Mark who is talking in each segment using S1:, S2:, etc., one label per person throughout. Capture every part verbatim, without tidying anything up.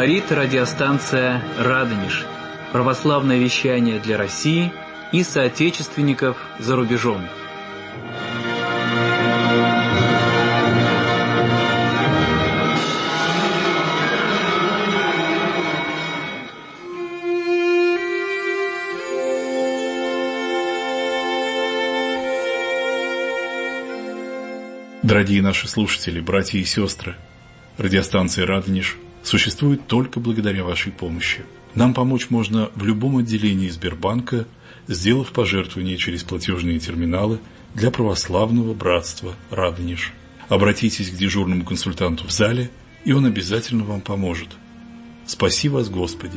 S1: Говорит радиостанция «Радонеж». Православное вещание для России и соотечественников за рубежом.
S2: Дорогие наши слушатели, братья и сестры, радиостанция «Радонеж» существует только благодаря вашей помощи. Нам помочь можно в любом отделении Сбербанка, сделав пожертвование через платежные терминалы для православного братства «Радонеж». Обратитесь к дежурному консультанту в зале, и он обязательно вам поможет. Спаси вас, Господи!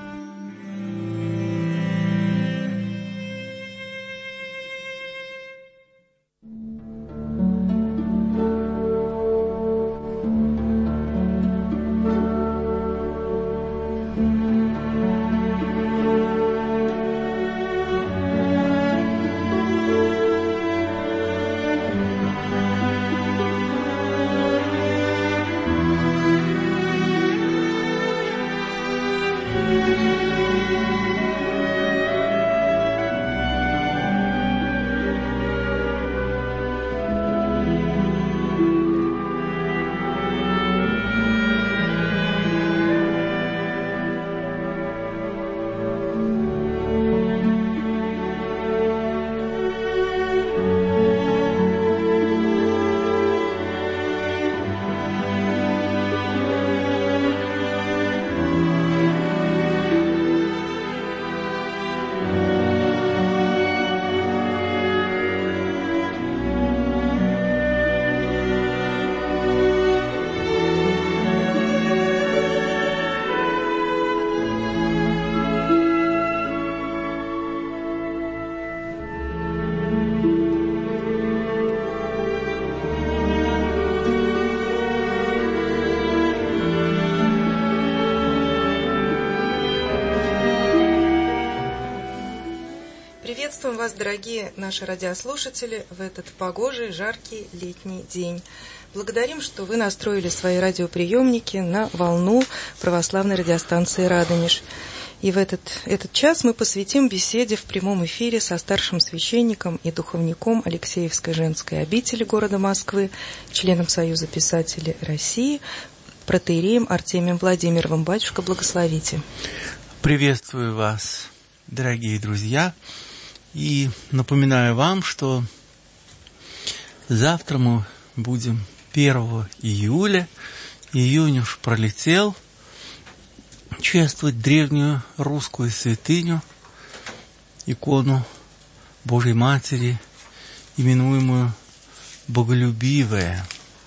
S3: Приветствуем вас, дорогие наши радиослушатели, в этот погожий, жаркий летний день. Благодарим, что вы настроили свои радиоприемники на волну православной радиостанции «Радонеж». И в этот, этот час мы посвятим беседе в прямом эфире со старшим священником и духовником Алексеевской женской обители города Москвы, членом Союза писателей России, протоиереем Артемием Владимировым. Батюшка, благословите.
S4: Приветствую вас, дорогие друзья, и напоминаю вам, что завтра мы будем первого июля, июнь уж пролетел, чествовать древнюю русскую святыню, икону Божьей Матери, именуемую Боголюбивая.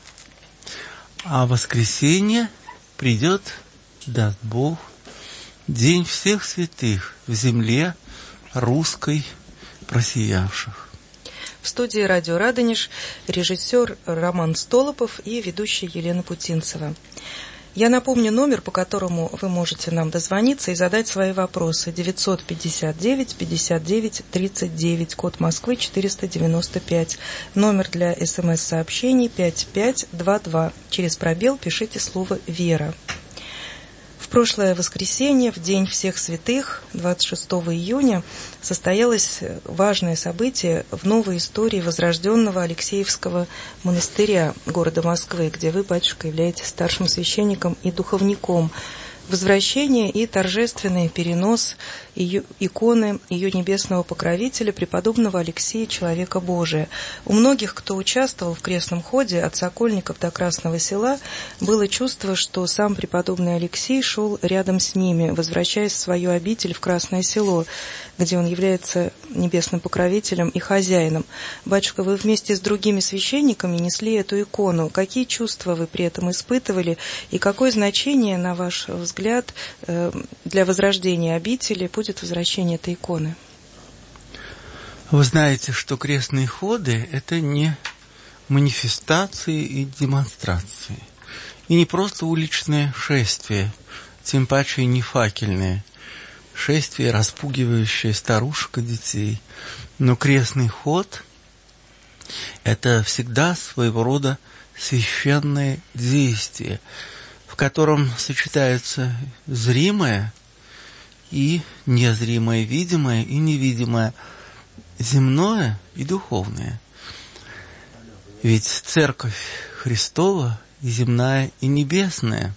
S4: А в воскресенье придет, даст Бог, День всех святых в земле русской просиявших.
S3: В студии радио «Радонеж» режиссер Роман Столопов и ведущая Елена Путинцева. Я напомню номер, по которому вы можете нам дозвониться и задать свои вопросы. девятьсот пятьдесят девять пятьдесят девять тридцать девять, код Москвы четыреста девяносто пять. Номер для смс-сообщений пять пять два два. Через пробел пишите слово «Вера». В прошлое воскресенье, в День всех святых, двадцать шестого июня, состоялось важное событие в новой истории возрожденного Алексеевского монастыря города Москвы, где вы, батюшка, являетесь старшим священником и духовником. Возвращение и торжественный перенос ее, иконы ее небесного покровителя, преподобного Алексея, человека Божия. У многих, кто участвовал в крестном ходе от Сокольников до Красного Села, было чувство, что сам преподобный Алексей шел рядом с ними, возвращаясь в свою обитель в Красное Село, где он является небесным покровителем и хозяином. Батюшка, вы вместе с другими священниками несли эту икону. Какие чувства вы при этом испытывали и какое значение, на ваш взгляд, для возрождения обители будет возвращение этой иконы?
S4: Вы знаете, что крестные ходы – это не манифестации и демонстрации. И не просто уличные шествия, тем паче не факельные. Шествие, распугивающее старушек и детей. Но крестный ход – это всегда своего рода священное действие, в в котором сочетаются зримое и незримое, видимое и невидимое, земное и духовное. Ведь Церковь Христова и земная, и небесная,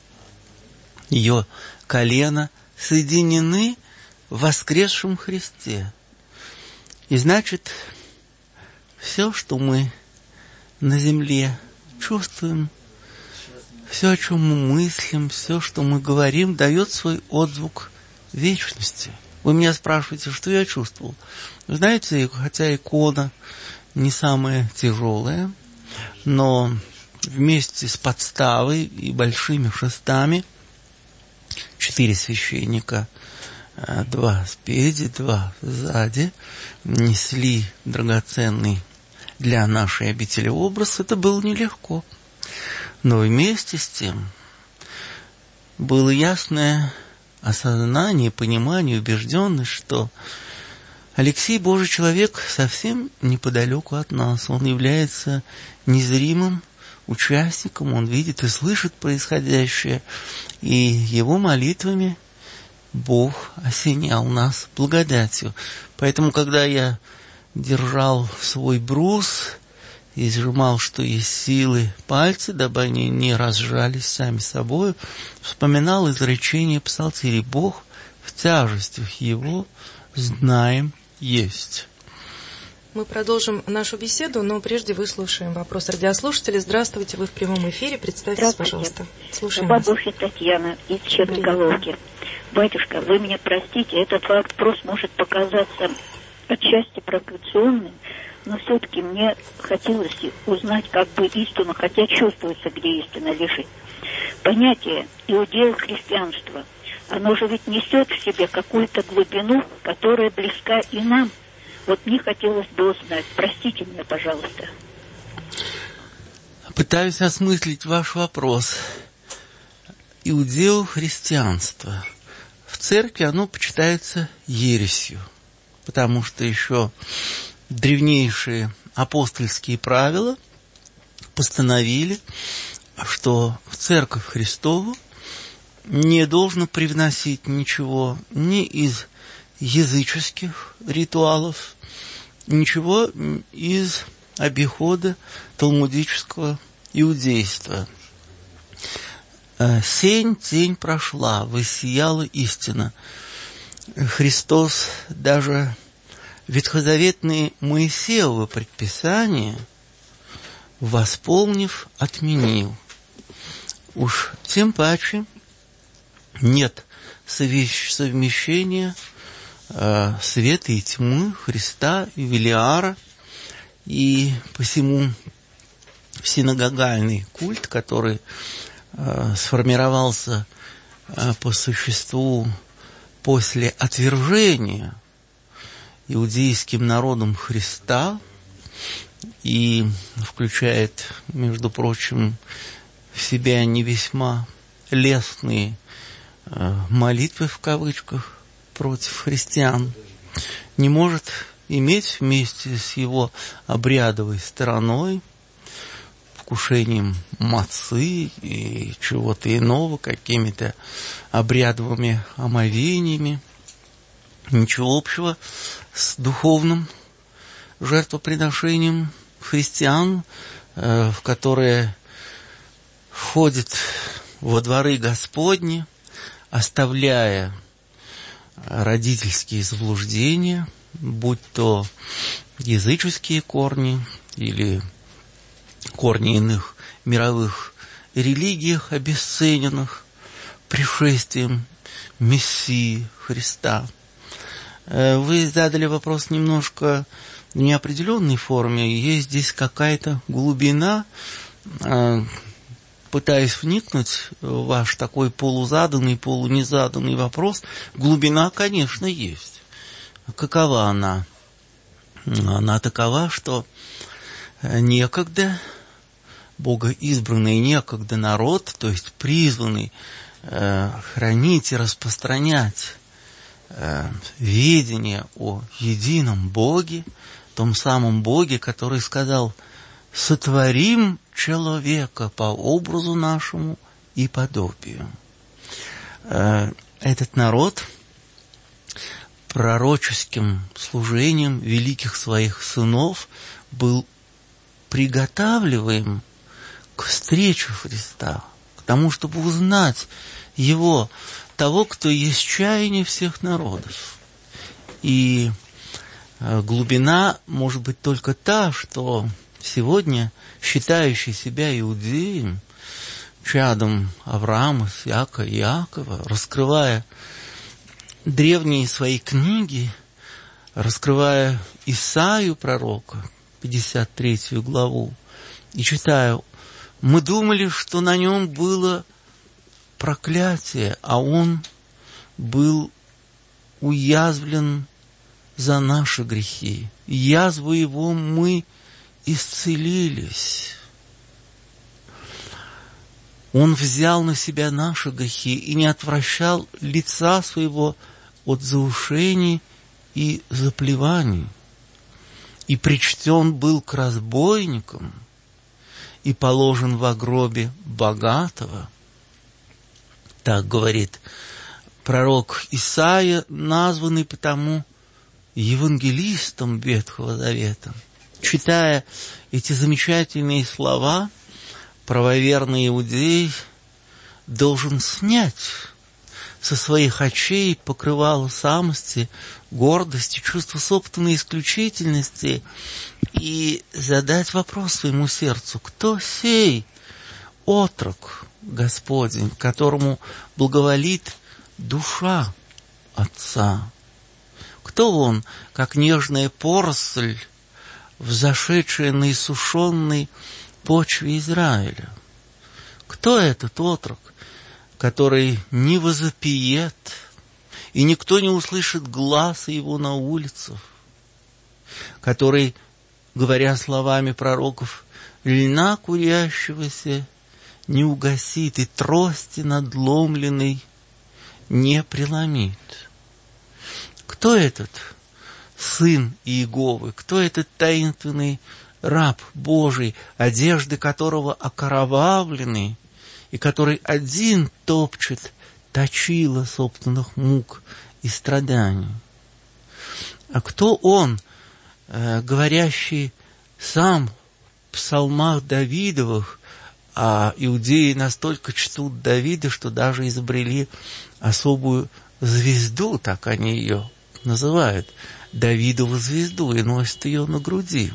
S4: ее колена соединены в воскресшем Христе. И значит, все, что мы на земле чувствуем, все, о чем мы мыслим, все, что мы говорим, дает свой отзвук вечности. Вы меня спрашиваете, что я чувствовал. Вы знаете, хотя икона не самая тяжелая, но вместе с подставой и большими шестами четыре священника, два спереди, два сзади, несли драгоценный для нашей обители образ. Это было нелегко. Но вместе с тем было ясное осознание, понимание, убежденность, что Алексей, Божий человек, совсем неподалеку от нас. Он является незримым участником, он видит и слышит происходящее, и его молитвами Бог осенял нас благодатью. Поэтому, когда я держал свой брус и сжимал, что есть силы, пальцы, дабы они не разжались сами собою, вспоминал изречение псалтиря: «Бог в тяжестях его знаем есть».
S3: Мы продолжим нашу беседу, но прежде выслушаем вопрос радиослушателя. Здравствуйте, вы в прямом эфире. Представьтесь, пожалуйста. Слушаем вас.
S5: Бабушка Татьяна из Черноголовки. Батюшка, вы меня простите, этот вопрос может показаться отчасти провокационным, но все-таки мне хотелось узнать как бы истину, хотя чувствуется, где истина лежит. Понятие иудея христианства, оно же ведь несет в себе какую-то глубину, которая близка и нам. Вот мне хотелось бы узнать. Простите меня, пожалуйста.
S4: Пытаюсь осмыслить ваш вопрос. Иудео-христианство. В церкви оно почитается ересью, потому что еще древнейшие апостольские правила постановили, что в Церковь Христову не должно привносить ничего ни из языческих ритуалов, ничего из обихода талмудического иудейства. Сень, тень прошла, воссияла истина. Христос даже ветхозаветные Моисеевы предписания, восполнив, отменил. Уж тем паче нет совмещения э, света и тьмы, Христа и Велиара, и посему синагогальный культ, который э, сформировался э, по существу после отвержения иудейским народом Христа и включает, между прочим, в себя не весьма лестные э, молитвы в кавычках против христиан, не может иметь вместе с его обрядовой стороной, вкушением мацы и чего-то иного, какими-то обрядовыми омовениями, ничего общего с духовным жертвоприношением христиан, э, в которые входит во дворы Господни, оставляя родительские заблуждения, будь то языческие корни или корни иных мировых религиях, обесцененных пришествием Мессии Христа. Вы задали вопрос немножко в неопределенной форме. Есть здесь какая-то глубина. Пытаясь вникнуть в ваш такой полузаданный, полунезаданный вопрос, глубина, конечно, есть. Какова она? Она такова, что некогда богоизбранный, некогда народ, то есть призванный э, хранить и распространять э, ведение о едином Боге, том самом Боге, который сказал: «Сотворим человека по образу нашему и подобию. Этот народ пророческим служением великих своих сынов был приготавливаем к встрече Христа, к тому, чтобы узнать Его, того, кто есть чаяние всех народов. И глубина может быть только та, что сегодня считающий себя иудеем, чадом Авраама, Исаака и Иакова, раскрывая древние свои книги, раскрывая Исаию пророка, пятьдесят третью главу, и читаю, мы думали, что на нем было проклятие, а он был уязвлен за наши грехи. Язву его мы исцелились. Он взял на себя наши грехи и не отвращал лица своего от заушений и заплеваний. И причтен был к разбойникам, и положен во гробе богатого. Так говорит пророк Исаия, названный потому евангелистом Ветхого Завета. Читая эти замечательные слова, правоверный иудей должен снять со своих очей покрывало самости, гордости, чувство собственной исключительности и задать вопрос своему сердцу: кто сей отрок Господень, которому благоволит душа Отца? Кто он, как нежная поросль, взошедшая на иссушенной почве Израиля? Кто этот отрок, который не возопиет, и никто не услышит гласа его на улицах, который, говоря словами пророков, льна курящегося не угасит и трости надломленной не преломит? Кто этот сын Иеговы? Кто этот таинственный раб Божий, одежды которого окровавлены, и который один топчет точила собственных мук и страданий? А кто он, э, говорящий сам в псалмах Давидовых, а иудеи настолько чтут Давида, что даже изобрели особую звезду, так они ее называют, Давидову звезду, и носят ее на груди.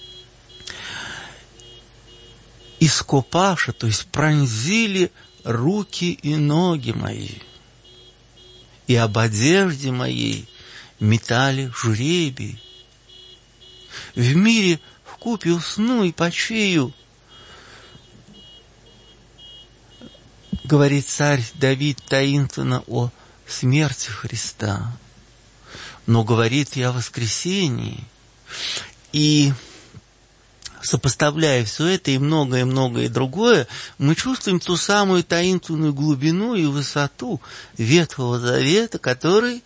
S4: Ископаша, то есть пронзили руки и ноги мои, и об одежде моей метали жребий. В мире вкупе усну и почею, говорит царь Давид таинственно о смерти Христа, но говорит и о воскресении. И сопоставляя все это и многое-многое другое, мы чувствуем ту самую таинственную глубину и высоту Ветхого Завета, который,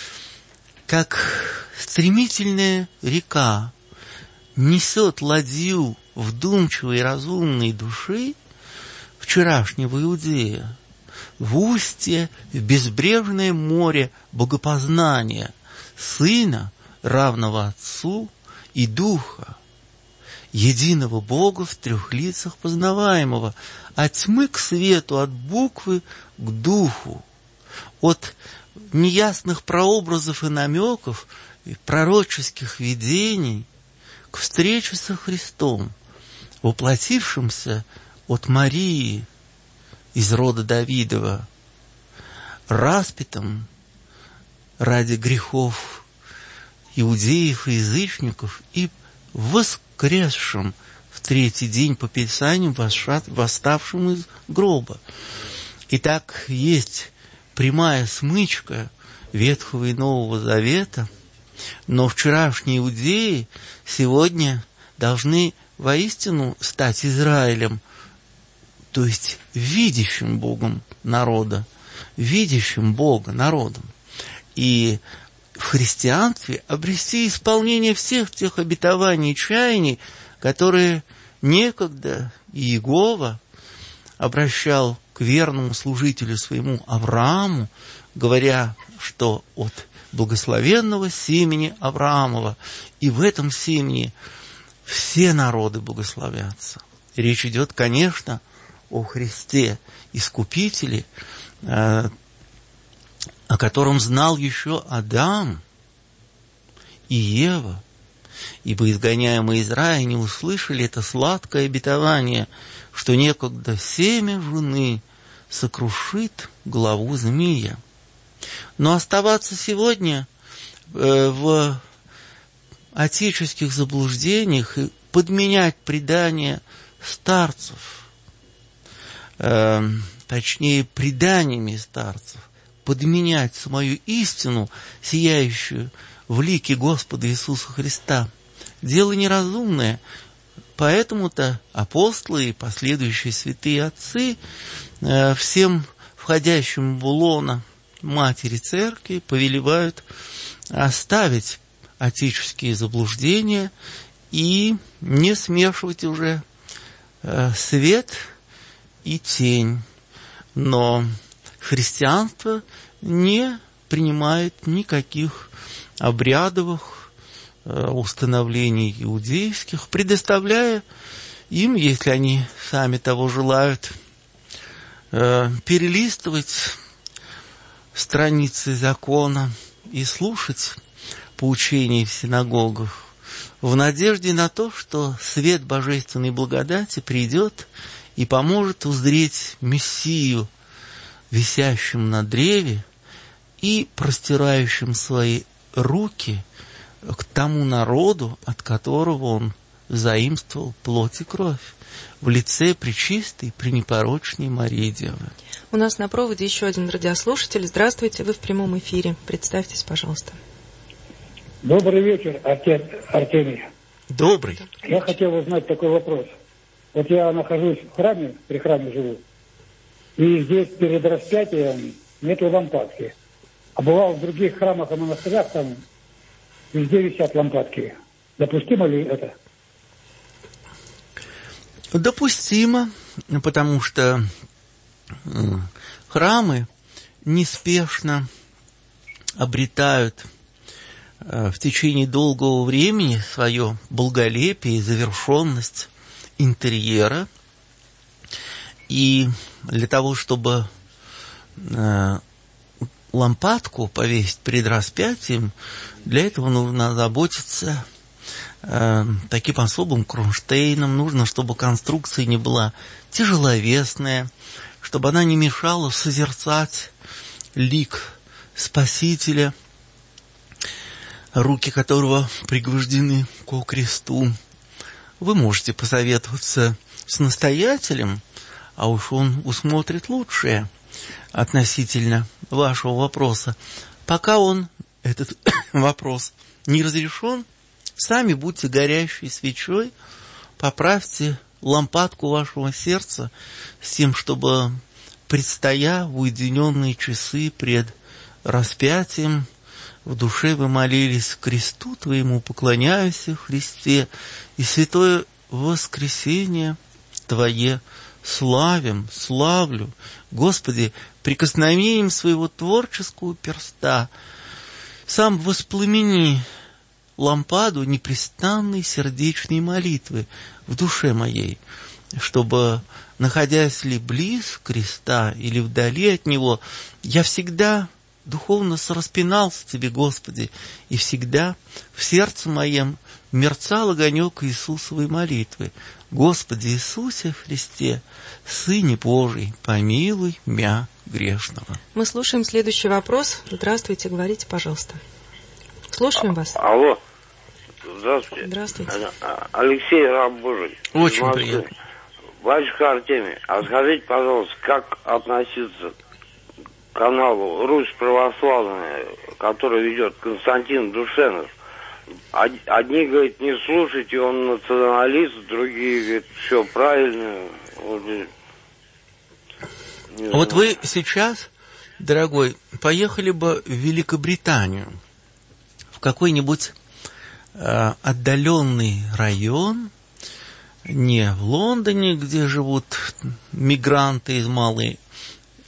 S4: как стремительная река, несет ладью вдумчивой и разумной души вчерашнего иудея в устье, в безбрежное море богопознания Сына, равного Отцу, и Духа, единого Бога в трех лицах познаваемого, от тьмы к свету, от буквы к духу, от неясных прообразов и намеков, и пророческих видений к встрече со Христом, воплотившимся от Марии из рода Давидова, распятым ради грехов иудеев и язычников и воскресшим в третий день по Писанию, восставшим из гроба. Итак, есть прямая смычка Ветхого и Нового Завета, но вчерашние иудеи сегодня должны воистину стать Израилем, то есть видящим Богом народа, видящим Бога народом. И в христианстве обрести исполнение всех тех обетований и чаяний, которые некогда Иегова обращал к к верному служителю своему Аврааму, говоря, что от благословенного семени Авраамова, и в этом семени все народы благословятся. Речь идет, конечно, о Христе Искупителе, о котором знал еще Адам и Ева, ибо изгоняемые из рая не услышали это сладкое обетование, что некогда семя жены сокрушит главу змея. Но оставаться сегодня в отеческих заблуждениях и подменять предания старцев, э, точнее, преданиями старцев, подменять самую истину, сияющую в лике Господа Иисуса Христа, дело неразумное. Поэтому-то апостолы и последующие святые отцы э, всем входящим в лоно Матери Церкви повелевают оставить отеческие заблуждения и не смешивать уже э, свет и тень. Но христианство не принимает никаких обрядовых э, установлений иудейских, предоставляя им, если они сами того желают, э, перелистывать страницы закона и слушать поучений в синагогах в надежде на то, что свет божественной благодати придет и поможет узреть Мессию, висящим на древе и простирающим свои руки к тому народу, от которого он заимствовал плоть и кровь, в лице пречистой, пренепорочной Марии Девы.
S3: У нас на проводе еще один радиослушатель. Здравствуйте, вы в прямом эфире. Представьтесь, пожалуйста.
S6: Добрый вечер, отец Артемий.
S4: Добрый.
S6: Я хотел узнать такой вопрос. Вот я нахожусь в храме, при храме живу, и здесь перед распятием нету лампадки. А бывало в других храмах и монастырях, там везде висят лампадки. Допустимо ли это?
S4: Допустимо, потому что храмы неспешно обретают в течение долгого времени свое благолепие и завершенность интерьера. И для того, чтобы лампадку повесить перед распятием, для этого нужно озаботиться таким особым кронштейном. Нужно, чтобы конструкция не была тяжеловесная, чтобы она не мешала созерцать лик Спасителя, руки которого пригвождены ко кресту. Вы можете посоветоваться с настоятелем, а уж он усмотрит лучшее относительно вашего вопроса. Пока он, этот вопрос, не разрешен, сами будьте горящей свечой, поправьте лампадку вашего сердца с тем, чтобы, предстоя в уединенные часы пред распятием, в душе вы молились кресту Твоему, поклоняюсь Христе, и святое воскресение Твое славим, славлю. Господи, прикосновением своего творческого перста сам воспламени лампаду непрестанной сердечной молитвы в душе моей, чтобы, находясь ли близ креста или вдали от него, я всегда духовно сораспинался Тебе, Господи, и всегда в сердце моем мерцал огонек Иисусовой молитвы. Господи Иисусе Христе, Сыне Божий, помилуй мя грешного.
S3: Мы слушаем следующий вопрос. Здравствуйте, говорите, пожалуйста. Слушаем вас.
S7: Алло. Здравствуйте.
S3: Здравствуйте.
S7: Алексей, раб Божий.
S4: Очень приятно.
S7: Батюшка Артемий, а скажите, пожалуйста, как относиться к каналу Русь Православная, который ведет Константин Душенов? Одни говорят, не слушайте, он националист, другие говорят, все правильно. Вот,
S4: вот вы сейчас, дорогой, поехали бы в Великобританию, в какой-нибудь э, отдаленный район, не в Лондоне, где живут мигранты из Малой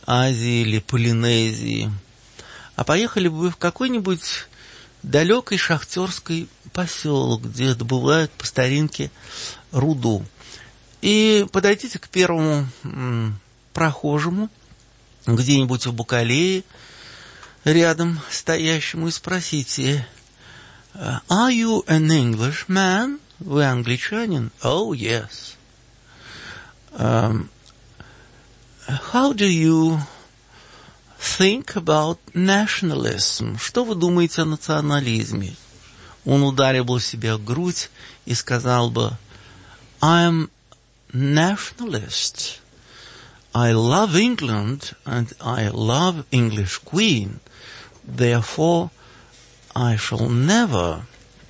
S4: Азии или Полинезии, а поехали бы вы в какой-нибудь далекий шахтерский поселок, где добывают по старинке руду. И подойдите к первому м, прохожему, где-нибудь в Бакалее, рядом стоящему, и спросите: «Are you an Englishman?» Вы англичанин? Oh, yes. Um, how do you think about nationalism? Что вы думаете о национализме? Он ударил бы себя в грудь и сказал бы: I am nationalist. I love England and I love English Queen. Therefore, I shall never...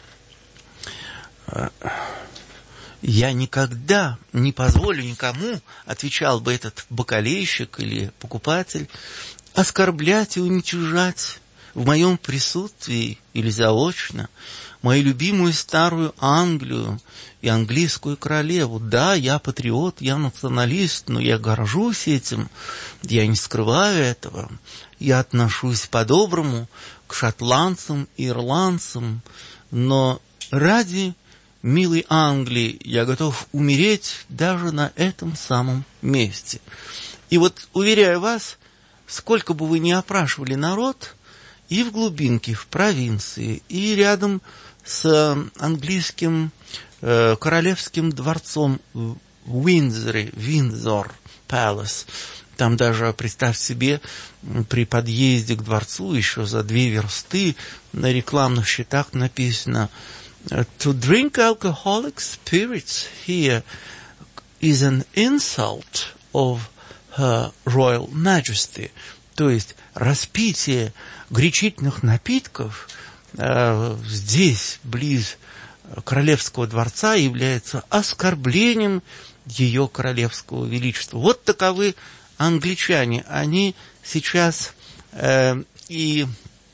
S4: Я никогда не позволю никому, отвечал бы этот бакалейщик или покупатель, оскорблять и уничижать в моем присутствии или заочно мою любимую старую Англию и английскую королеву. Да, я патриот, я националист, но я горжусь этим, я не скрываю этого. Я отношусь по-доброму к шотландцам и ирландцам, но ради милой Англии я готов умереть даже на этом самом месте. И вот, уверяю вас, сколько бы вы ни опрашивали народ, и в глубинке, в провинции, и рядом с английским э, королевским дворцом в Уиндзоре, Виндзор Пэлас, там даже, представьте себе, при подъезде к дворцу еще за две версты на рекламных щитах написано: To drink alcoholic spirits here is an insult of Her Royal Majesty. То есть распитие горячительных напитков э, здесь, близ королевского дворца, является оскорблением ее королевского величества. Вот таковы англичане. Они сейчас э, и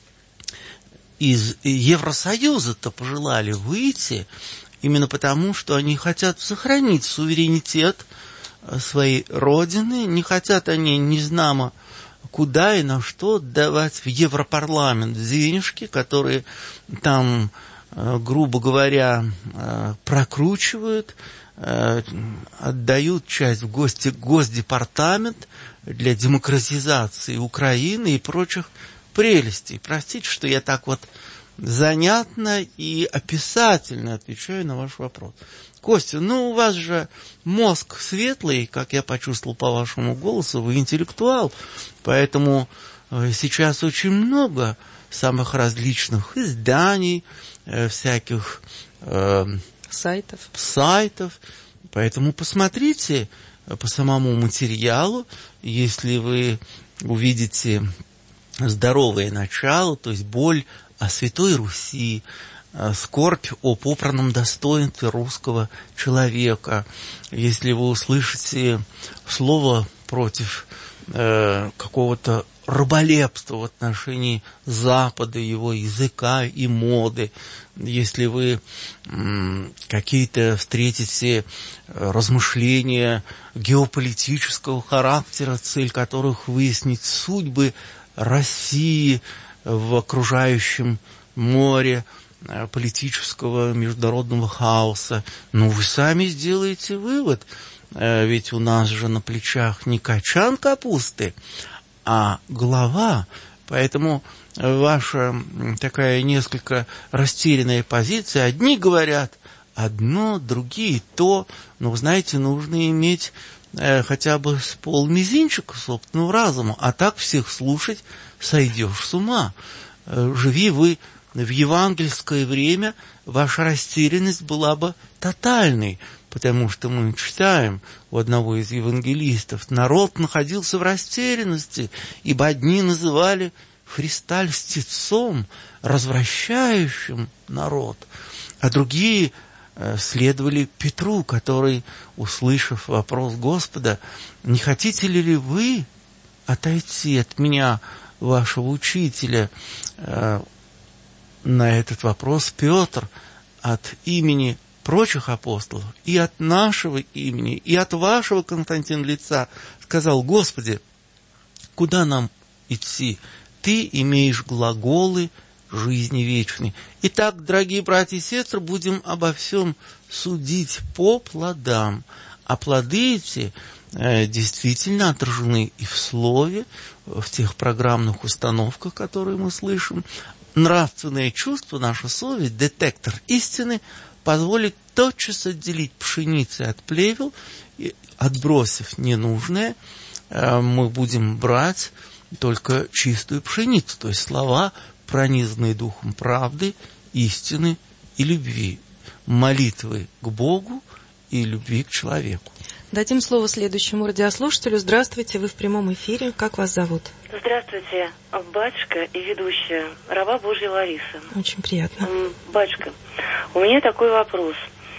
S4: из Евросоюза-то пожелали выйти именно потому, что они хотят сохранить суверенитет своей родины, не хотят они незнамо куда и на что давать в Европарламент денежки, которые там, грубо говоря, прокручивают, отдают часть в гости, Госдепартамент для демократизации Украины и прочих прелестей. Простите, что я так вот занятно и описательно отвечаю на ваш вопрос. Костя, ну у вас же мозг светлый, как я почувствовал по вашему голосу, вы интеллектуал, поэтому сейчас очень много самых различных изданий, всяких э,
S3: сайтов.
S4: сайтов, поэтому посмотрите по самому материалу, если вы увидите здоровое начало, то есть боль о Святой Руси, скорбь о попранном достоинстве русского человека. Если вы услышите слово против э, какого-то раболепства в отношении Запада, его языка и моды, если вы м, какие-то встретите размышления геополитического характера, цель которых выяснить судьбы России в окружающем море политического международного хаоса, ну, вы сами сделаете вывод, ведь у нас же на плечах не качан капусты, а голова, поэтому ваша такая несколько растерянная позиция, одни говорят одно, другие то, но, вы знаете, нужно иметь э, хотя бы с полмизинчика собственного разума, а так всех слушать сойдешь с ума. Э, живи вы в евангельское время, ваша растерянность была бы тотальной, потому что мы читаем у одного из евангелистов: народ находился в растерянности, ибо одни называли Христа льстецом, развращающим народ, а другие следовали Петру, который, услышав вопрос Господа: «Не хотите ли вы отойти от меня, вашего учителя?» На этот вопрос Петр от имени прочих апостолов и от нашего имени, и от вашего, Константин, лица сказал: «Господи, Куда нам идти? Ты имеешь глаголы жизни вечной. Итак, дорогие братья и сестры, будем обо всем судить по плодам. А плоды эти э, действительно отражены и в слове, в тех программных установках, которые мы слышим. Нравственное чувство, наша совесть, детектор истины, позволит тотчас отделить пшеницу от плевел, и, отбросив ненужное, э, мы будем брать только чистую пшеницу, то есть слова, пронизанные духом правды, истины и любви, молитвы к Богу и любви к человеку.
S3: Дадим слово следующему радиослушателю. Здравствуйте, вы в прямом эфире. Как вас зовут?
S8: Здравствуйте, батюшка и ведущая, раба Божья Лариса.
S3: Очень приятно.
S8: Батюшка, у меня такой вопрос.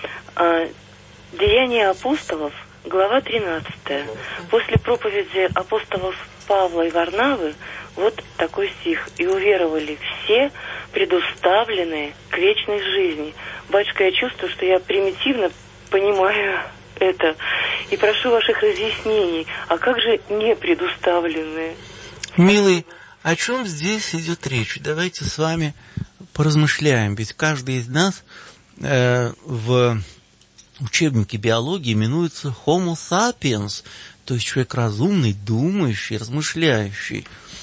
S8: Деяния апостолов, глава тринадцатая. После проповеди апостолов Павла и Варнавы вот такой стих. «И уверовали все, предуставленные к вечной жизни». Батюшка, я чувствую, что я примитивно понимаю это. И прошу ваших разъяснений. А как же не предуставленные?
S4: Милый, о чем здесь идет речь? Давайте с вами поразмышляем. Ведь каждый из нас э, в учебнике биологии именуется Homo sapiens, то есть человек разумный, думающий, размышляющий.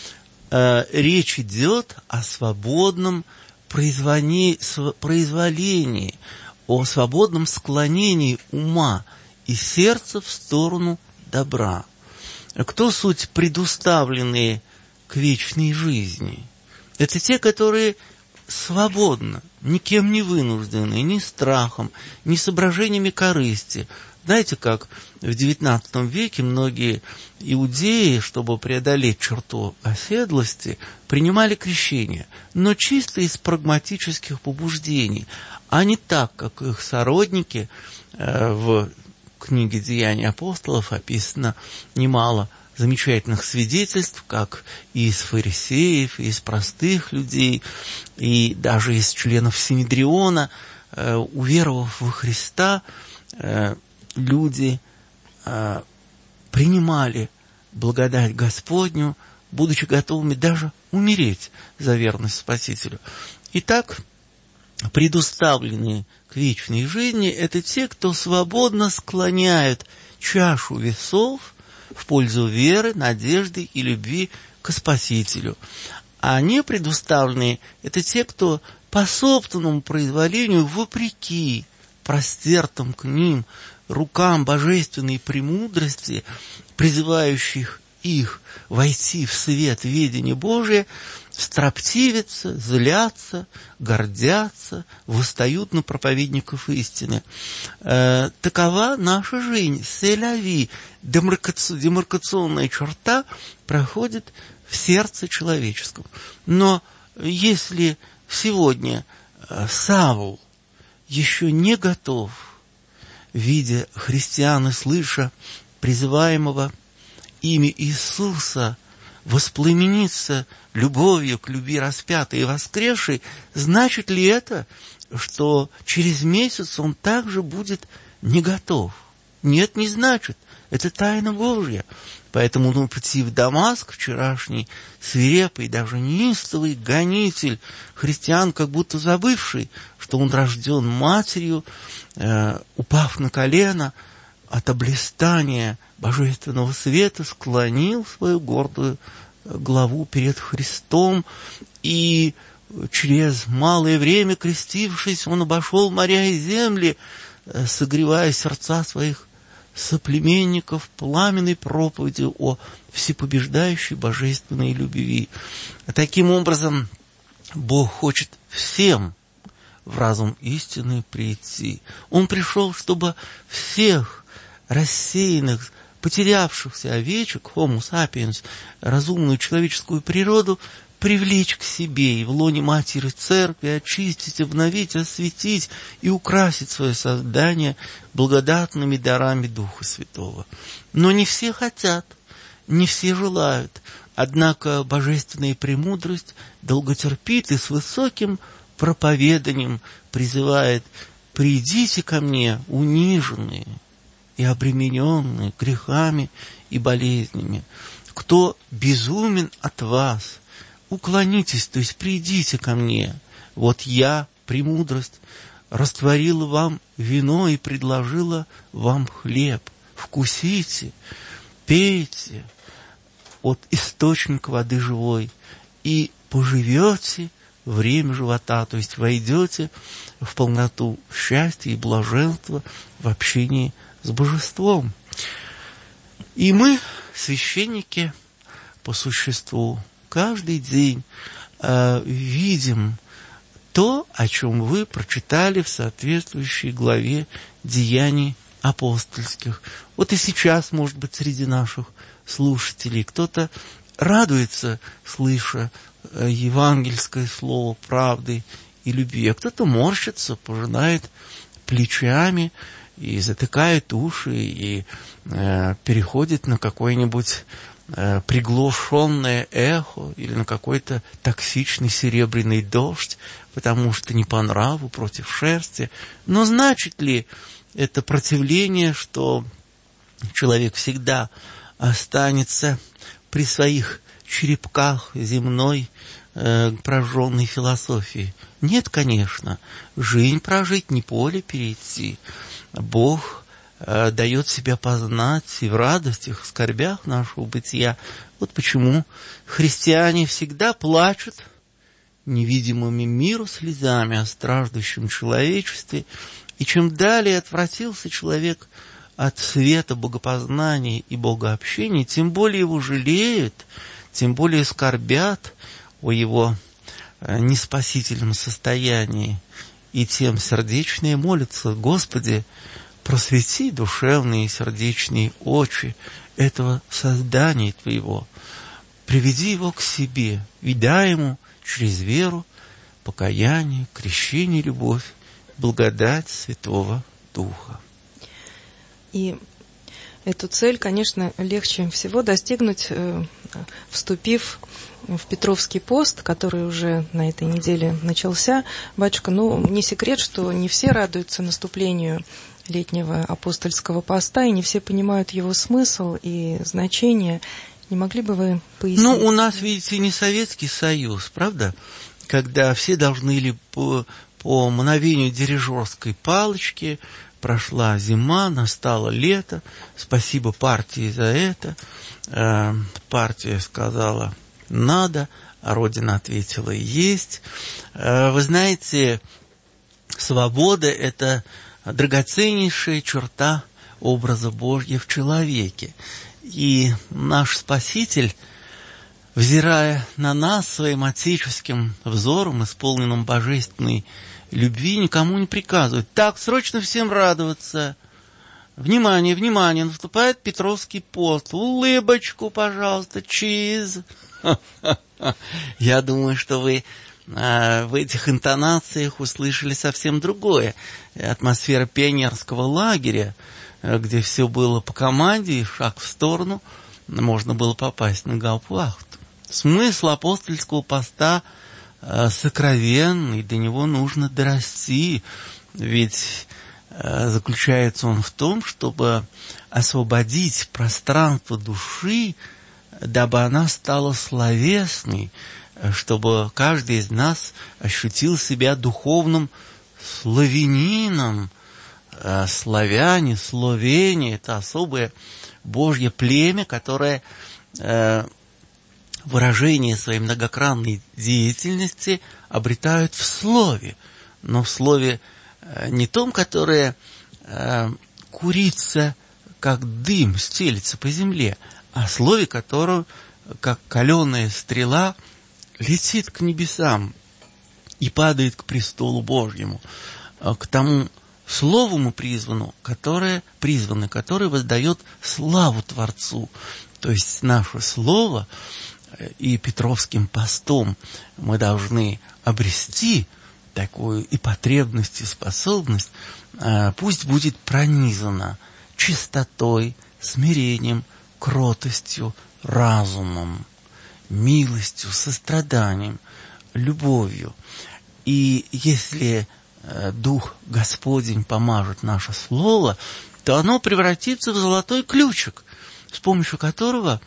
S4: Э, речь идет о свободном произволении, произволении, о свободном склонении ума и сердца в сторону добра. Кто суть предуставленные к вечной жизни? Это те, которые свободно, никем не вынуждены, ни страхом, ни соображениями корысти. Знаете, как в девятнадцатом веке многие иудеи, чтобы преодолеть черту оседлости, принимали крещение, но чисто из прагматических побуждений, а не так, как их сородники. э, в книге «Деяния апостолов» описано немало замечательных свидетельств, как и из фарисеев, и из простых людей, и даже из членов Синедриона, э, уверовав во Христа, э, люди э, принимали благодать Господню, будучи готовыми даже умереть за верность Спасителю. Итак, предуставленные к вечной жизни – это те, кто свободно склоняют чашу весов в пользу веры, надежды и любви к Спасителю. А не предуставленные – это те, кто по собственному произволению, вопреки простертым к ним рукам божественной премудрости, призывающих их войти в свет ведения Божия, строптивятся, злятся, гордятся, восстают на проповедников истины. Э, такова наша жизнь. Селяви, демаркационная черта проходит в сердце человеческом. Но если сегодня Савл еще не готов, видя христиан и слыша призываемого имя Иисуса, воспламениться любовью к любви распятой и воскресшей, значит ли это, что через месяц он также будет не готов? Нет, не значит. Это тайна Божья. Поэтому на пути в Дамаск вчерашний свирепый, даже неистовый гонитель христиан, как будто забывший, что он рожден матерью, э, упав на колено от облистания божественного света, склонил свою гордую главу перед Христом, и через малое время, крестившись, он обошел моря и земли, согревая сердца своих соплеменников пламенной проповедью о всепобеждающей божественной любви. Таким образом, Бог хочет всем в разум истины прийти. Он пришел, чтобы всех рассеянных, потерявшихся овечек, Homo sapiens, разумную человеческую природу, привлечь к себе и в лоне Матери Церкви очистить, обновить, осветить и украсить свое создание благодатными дарами Духа Святого. Но не все хотят, не все желают. Однако божественная премудрость долготерпит и с высоким проповеданием призывает: «Придите ко мне, униженные и обремененные грехами и болезнями, кто безумен от вас, уклонитесь, то есть придите ко мне. Вот я, премудрость, растворила вам вино и предложила вам хлеб. Вкусите, пейте от источника воды живой и поживете время живота, то есть войдете в полноту счастья и блаженства в общении с Божеством. И мы, священники, по существу, каждый день э, видим то, о чем вы прочитали в соответствующей главе Деяний апостольских. Вот и сейчас, может быть, среди наших слушателей кто-то радуется, слыша э, евангельское слово правды и любви, а кто-то морщится, пожинает плечами и затыкает уши, и э, переходит на какое-нибудь э, приглушенное эхо или на какой-то токсичный серебряный дождь, потому что не по нраву, против шерсти. Но значит ли это противление, что человек всегда останется при своих черепках земной э, прожженной философии? Нет, конечно. Жизнь прожить, не поле перейти. Бог э, дает себя познать и в радостях, в скорбях нашего бытия. Вот почему христиане всегда плачут невидимыми миру слезами о страждущем человечестве. И чем далее отвратился человек от света богопознания и богообщения, тем более его жалеют, тем более скорбят о его неспасительном состоянии, и тем сердечнее молятся: Господи, просвети душевные и сердечные очи этого создания Твоего, приведи его к себе, ведя ему через веру, покаяние, крещение, любовь, благодать Святого Духа.
S3: И эту цель, конечно, легче всего достигнуть, вступив в Петровский пост, который уже на этой неделе начался. Батюшка, ну, не секрет, что не все радуются наступлению летнего апостольского поста, и не все понимают его смысл и значение. Не могли бы вы пояснить?
S4: Ну, у нас, видите, не Советский Союз, правда? Когда все должны ли по, по мановению дирижерской палочки, прошла зима, настало лето, спасибо партии за это. Э, партия сказала «надо», а Родина ответила «есть». Э, вы знаете, свобода – это драгоценнейшая черта образа Божьего в человеке. И наш Спаситель, взирая на нас своим отеческим взором, исполненным божественной любви, никому не приказывает: так, срочно всем радоваться. Внимание, внимание, наступает Петровский пост. Улыбочку, пожалуйста, чиз. Я думаю, что вы в этих интонациях услышали совсем другое. Атмосфера пионерского лагеря, где все было по команде, и шаг в сторону можно было попасть на гауптвахту. Смысл апостольского поста сокровенный, до него нужно дорасти, ведь заключается он в том, чтобы освободить пространство души, дабы она стала словесной, чтобы каждый из нас ощутил себя духовным славянином. Славяне, словения – это особое Божье племя, которое выражение своей многократной деятельности обретают в слове, но в слове не том, которое курится, как дым, стелится по земле, а слове, которое, как каленая стрела, летит к небесам и падает к престолу Божьему, к тому слову мы призваны, которое, призваны, которое воздает славу Творцу. То есть наше слово и Петровским постом мы должны обрести такую и потребность, и способность, пусть будет пронизана чистотой, смирением, кротостью, разумом, милостью, состраданием, любовью. И если Дух Господень помажет наше слово, то оно превратится в золотой ключик, с помощью которого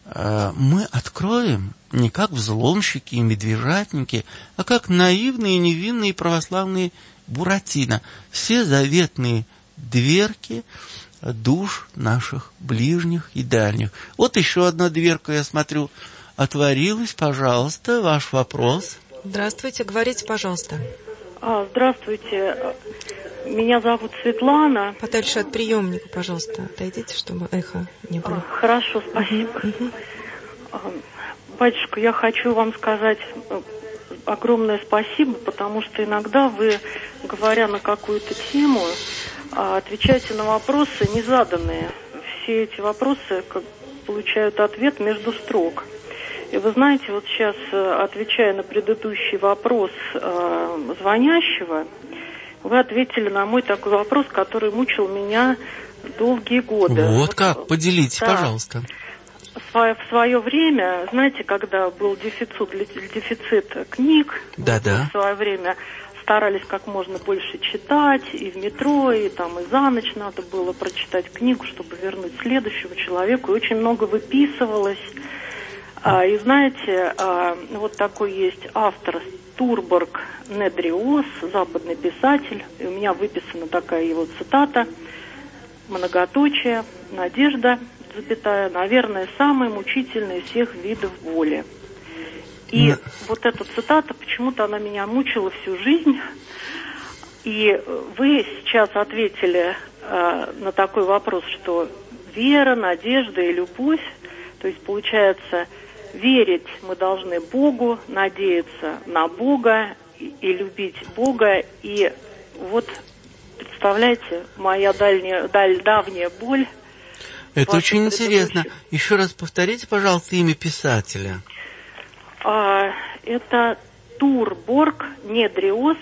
S4: мы откроем не как взломщики и медвежатники, а как наивные, невинные православные Буратино. Все заветные дверки душ наших ближних и дальних. Вот еще одна дверка, я смотрю, отворилась. Пожалуйста, ваш вопрос.
S3: Здравствуйте, говорите, пожалуйста.
S9: А, здравствуйте, меня зовут Светлана.
S3: Подальше от приемника, пожалуйста, отойдите, чтобы эхо не было.
S9: А, хорошо, спасибо.
S3: Угу.
S9: А, батюшка, я хочу вам сказать огромное спасибо, потому что иногда вы, говоря на какую-то тему, отвечаете на вопросы незаданные. Все эти вопросы как, получают ответ между строк. И вы знаете, вот сейчас, отвечая на предыдущий вопрос э, звонящего, вы ответили на мой такой вопрос, который мучил меня долгие годы.
S4: Вот как? Поделитесь, да. Пожалуйста.
S9: В свое время, знаете, когда был дефицит, дефицит книг,
S4: да-да.
S9: в свое время старались как можно больше читать, и в метро, и там и за ночь надо было прочитать книгу, чтобы вернуть следующему человеку, и очень много выписывалось. А, и знаете, а, вот такой есть автор Турборг Недриос, западный писатель, и у меня выписана такая его цитата, многоточие, надежда, запятая, наверное, самый мучительный из всех видов боли. И да. Вот эта цитата, почему-то она меня мучила всю жизнь. И вы сейчас ответили э, на такой вопрос, что вера, надежда и любовь, то есть получается, верить мы должны Богу, надеяться на Бога и, и любить Бога. И вот, представляете, моя дальняя, даль, давняя боль.
S4: Это очень интересно. Еще раз повторите, пожалуйста, имя писателя.
S9: А, это Турборг Недриос,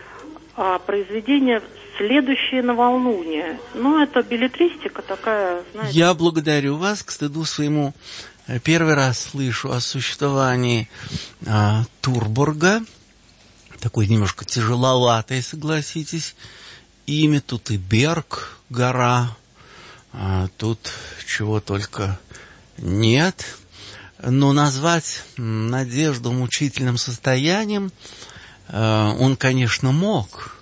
S9: а, произведение «Следующее новолуние». Ну, это беллетристика такая, знаете.
S4: Я благодарю вас, к стыду своему. Первый раз слышу о существовании а, Турборга. Такой немножко тяжеловатое, согласитесь. Имя тут и Берг, гора. А, тут чего только нет. Но назвать надежду мучительным состоянием а, он, конечно, мог.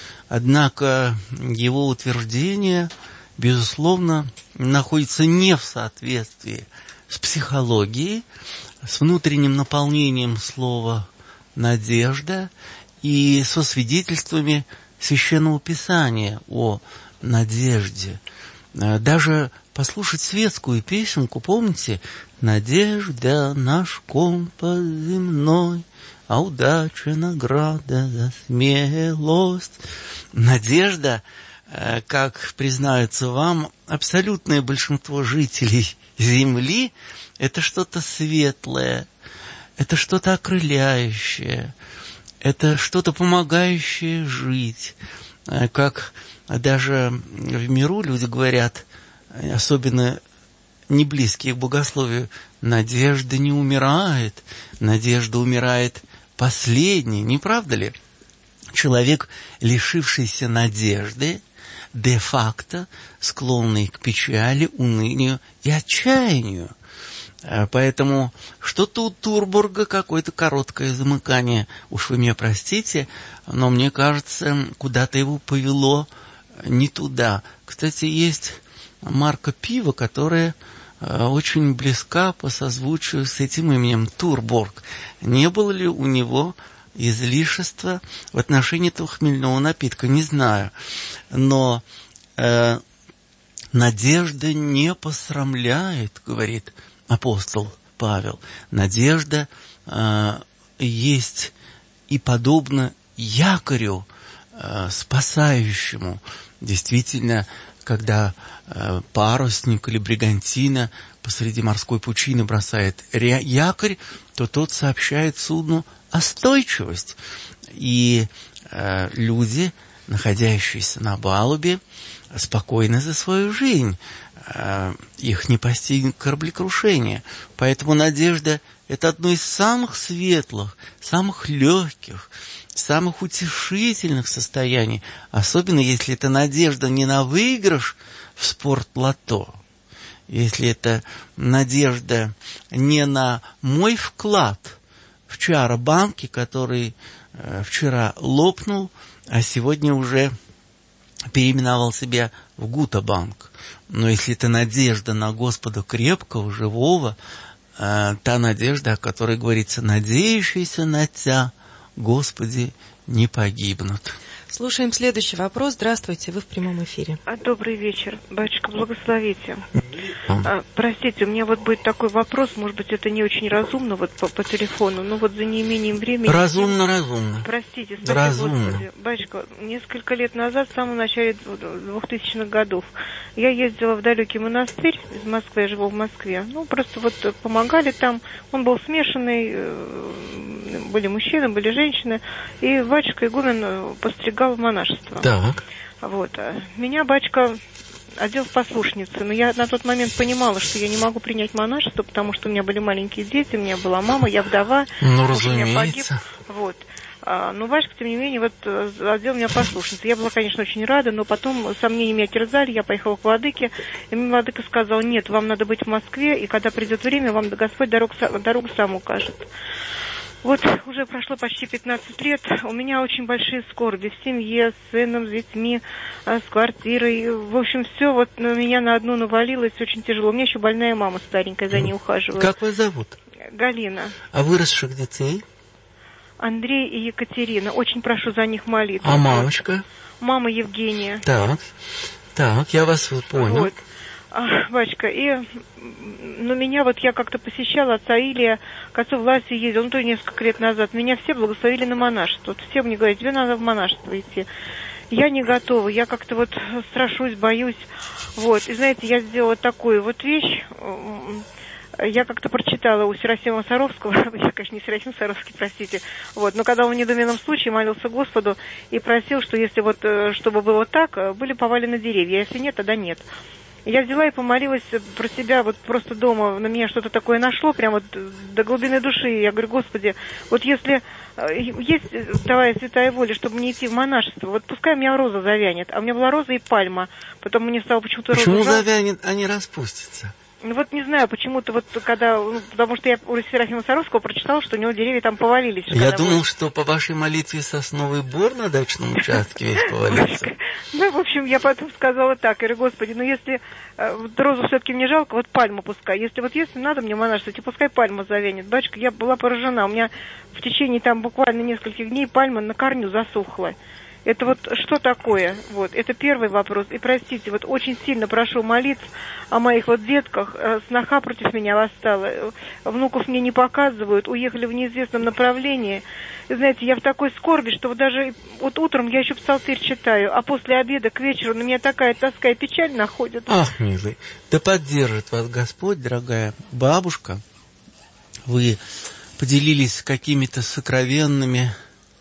S4: Однако его утверждение, безусловно, находится не в соответствии с психологией, с внутренним наполнением слова «надежда» и со свидетельствами Священного Писания о надежде. Даже послушать светскую песенку, помните? «Надежда наш компас земной, а удача награда за смелость». Надежда, как признается вам, абсолютное большинство жителей Земли, это что-то светлое, это что-то окрыляющее, это что-то помогающее жить. Как даже в миру люди говорят, особенно не близкие к богословию, надежда не умирает, надежда умирает последней, не правда ли? Человек, лишившийся надежды, де-факто склонный к печали, унынию и отчаянию. Поэтому что-то у Турборга какое-то короткое замыкание. Уж вы меня простите, но мне кажется, куда-то его повело не туда. Кстати, есть марка пива, которая очень близка по созвучию с этим именем Турборг. Не было ли у него излишества в отношении этого хмельного напитка? Не знаю. Но э, надежда не посрамляет, говорит апостол Павел. Надежда э, есть и подобно якорю э, спасающему. Действительно, когда э, парусник или бригантина посреди морской пучины бросает якорь, то тот сообщает судну остойчивость. И э, люди, находящиеся на палубе, спокойны за свою жизнь. Э, их не постигнет кораблекрушение. Поэтому надежда – это одно из самых светлых, самых легких, самых утешительных состояний. Особенно, если это надежда не на выигрыш в спорт-лото, если это надежда не на мой вклад в Чаро-банке, который э, вчера лопнул, а сегодня уже переименовал себя в Гута-банк. Но если это надежда на Господа крепкого, живого, э, та надежда, о которой говорится, надеющиеся на Тя, Господи, не погибнут.
S3: Слушаем следующий вопрос. Здравствуйте, вы в прямом эфире.
S10: Добрый вечер. Батюшка, благословите. А, простите, у меня вот будет такой вопрос, может быть, это не очень разумно вот по, по телефону, но вот за неимением времени...
S4: Разумно, разумно.
S10: Простите, спасибо,
S4: разумно.
S10: Господи. Батюшка, несколько лет назад, в самом начале двухтысячных годов, я ездила в далекий монастырь из Москвы, я живу в Москве. Ну, просто вот помогали там, он был смешанный, были мужчины, были женщины, и батюшка игумен постригал в монашество.
S4: Так.
S10: Вот. Меня батюшка одел в послушницу, но я на тот момент понимала, что я не могу принять монашество, потому что у меня были маленькие дети, у меня была мама, я вдова,
S4: ну,
S10: муж у меня погиб.
S4: Разумеется.
S10: Вот. А, но батюшка, тем не менее, вот одел меня послушницей. Я была, конечно, очень рада, но потом сомнения меня терзали, я поехала к владыке, и мне владыка сказал: нет, вам надо быть в Москве, и когда придет время, вам Господь дорогу, дорогу сам укажет. Вот уже прошло почти пятнадцать лет, у меня очень большие скорби в семье, с сыном, с детьми, с квартирой. В общем, все вот на меня на одну навалилось, очень тяжело. У меня еще больная мама старенькая, за ней ухаживает.
S4: Как вас зовут?
S10: Галина.
S4: А выросших детей?
S10: Андрей и Екатерина. Очень прошу за них молиться.
S4: А мамочка?
S10: Мама Евгения.
S4: Так, так, я вас понял.
S10: Вот. А, батюшка, и ну, меня вот я как-то посещала отца Илия, к отцу Власию ездил, ну, то несколько лет назад. Меня все благословили на монашество. Вот все мне говорят: тебе надо в монашество идти. Я не готова, я как-то вот страшусь, боюсь. Вот, и знаете, я сделала такую вот вещь. Я как-то прочитала у Серафима Саровского, я, конечно, не Серафим Саровский, простите, вот, но когда он в недоуменном случае молился Господу и просил, что если вот, чтобы было так, были повалены деревья, если нет, тогда нет. Я взяла и помолилась про себя, вот просто дома, на меня что-то такое нашло, прямо вот до глубины души. Я говорю: Господи, вот если есть Твоя святая воля, чтобы мне идти в монашество, вот пускай у меня роза завянет, а у меня была роза и пальма, потом мне стало почему-то роза...
S4: Почему завянет, а не распустится?
S10: Ну вот не знаю, почему-то вот когда, ну, потому что я у Серафима Саровского прочитала, что у него деревья там повалились.
S4: Я думал, вы... что по вашей молитве сосновый бор на дачном участке весь повалился.
S10: Ну, в общем, я потом сказала так: говорю: Господи, ну если вот розу все-таки мне жалко, вот пальму пускай. Если вот если надо мне монашество, пускай пальма завянет. Батюшка, я была поражена. У меня в течение там буквально нескольких дней пальма на корню засохла. Это вот что такое? Вот, это первый вопрос. И простите, вот очень сильно прошу молиться о моих вот детках. Сноха против меня восстала. Внуков мне не показывают, уехали в неизвестном направлении. И знаете, я в такой скорби, что вот даже вот утром я еще псалтырь читаю, а после обеда к вечеру на меня такая тоска и печаль находит.
S4: Ах, милый, да поддержит вас Господь, дорогая бабушка. Вы поделились какими-то сокровенными...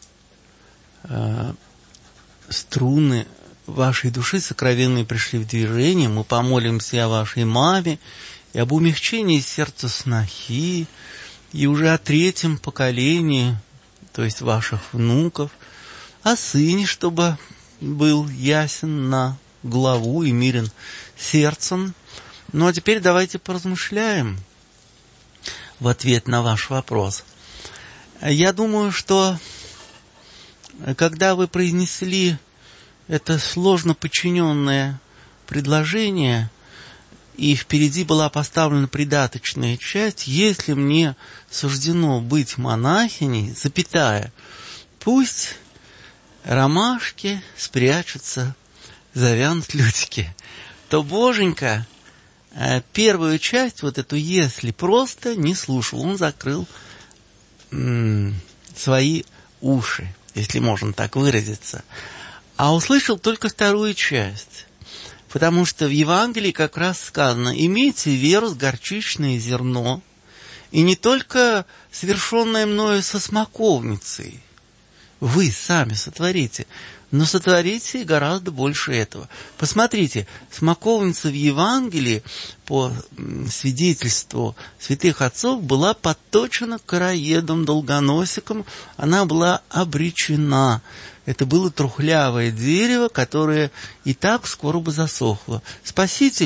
S4: Э- струны вашей души сокровенные пришли в движение. Мы помолимся о вашей маме и об умягчении сердца снохи, и уже о третьем поколении, то есть ваших внуков, о сыне, чтобы был ясен на главу и мирен сердцем. Ну а теперь давайте поразмышляем в ответ на ваш вопрос. Я думаю, что когда вы произнесли это сложно подчиненное предложение, и впереди была поставлена придаточная часть: если мне суждено быть монахиней, запятая, пусть ромашки спрячутся, завянут лютики, то Боженька первую часть, вот эту «если», просто не слушал. Он закрыл м- свои уши, если можно так выразиться, а услышал только вторую часть. Потому что в Евангелии как раз сказано: имейте веру с горчичное зерно, и не только совершенное мною со смоковницей вы сами сотворите, но сотворите гораздо больше этого. Посмотрите, смоковница в Евангелии, по свидетельству святых отцов, была подточена короедом, долгоносиком, она была обречена. Это было трухлявое дерево, которое и так скоро бы засохло. Спаситель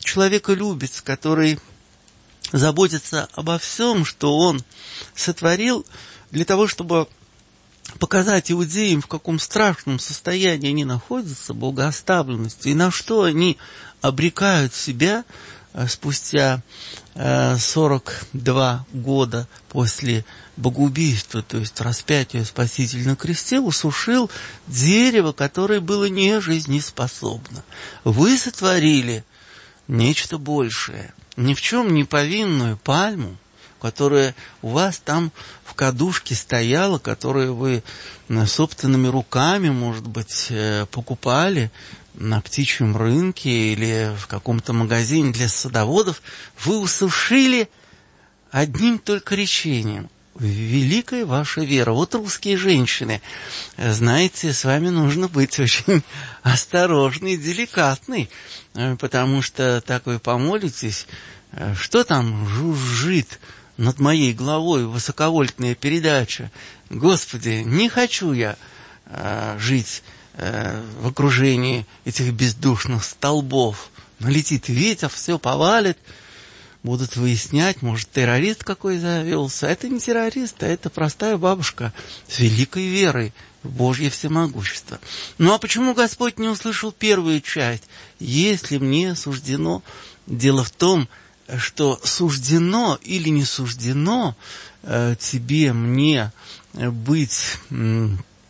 S4: человеколюбец, который заботится обо всем, что он сотворил, для того, чтобы показать иудеям, в каком страшном состоянии они находятся, богооставленности, и на что они обрекают себя спустя сорок два года после богоубийства, то есть распятия Спасителя на кресте, усушил дерево, которое было не жизнеспособно. Вы сотворили нечто большее, ни в чем не повинную пальму, которая у вас там в кадушке стояла, которую вы собственными руками, может быть, покупали на птичьем рынке или в каком-то магазине для садоводов, вы усушили одним только речением. Великая ваша вера. Вот русские женщины, знаете, с вами нужно быть очень осторожной и деликатной, потому что так вы помолитесь, что там жужжит над моей головой высоковольтная передача. Господи, не хочу я э, жить э, в окружении этих бездушных столбов. Налетит ветер, все повалит. Будут выяснять, может, террорист какой завелся. Это не террорист, а это простая бабушка с великой верой в Божье всемогущество. Ну а почему Господь не услышал первую часть? Если мне суждено, дело в том, что суждено или не суждено э, тебе, мне быть э,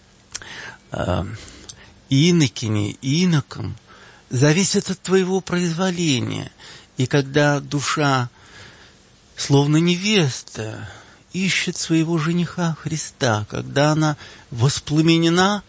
S4: э, инокиней, иноком, зависит от твоего произволения. И когда душа, словно невеста, ищет своего жениха Христа, когда она воспламенена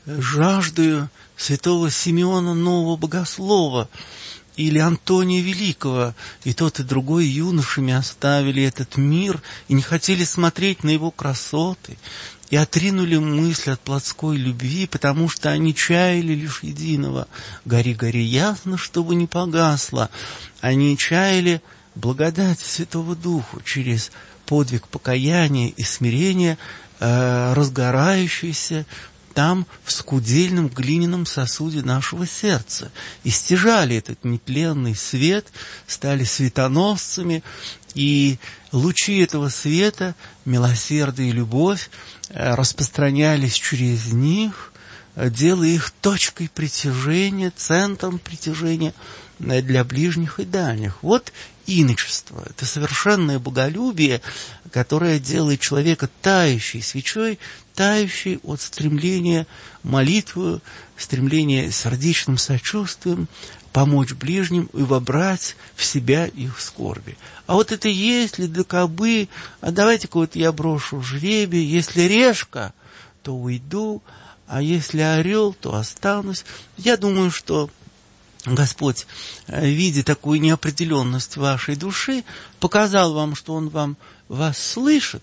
S4: жаждою святого Симеона Нового Богослова, или Антония Великого, и тот, и другой юношами оставили этот мир и не хотели смотреть на его красоты, и отринули мысль от плотской любви, потому что они чаяли лишь единого. Гори, гори ясно, чтобы не погасло. Они чаяли благодать Святого Духа через подвиг покаяния и смирения, э, разгорающийся там, в скудельном глиняном сосуде нашего сердца. И стяжали этот нетленный свет, стали светоносцами, и лучи этого света, милосердие и любовь, распространялись через них, делая их точкой притяжения, центром притяжения для ближних и дальних. Вот иночество. Это совершенное боголюбие, которое делает человека тающей свечой, тающей от стремления молитвы, стремления сердечным сочувствием помочь ближним и вобрать в себя их скорби. А вот это если для кобы, а давайте-ка вот я брошу жребий, если решка, то уйду, а если орел, то останусь. Я думаю, что Господь, видя такую неопределенность вашей души, показал вам, что Он вам, вас слышит,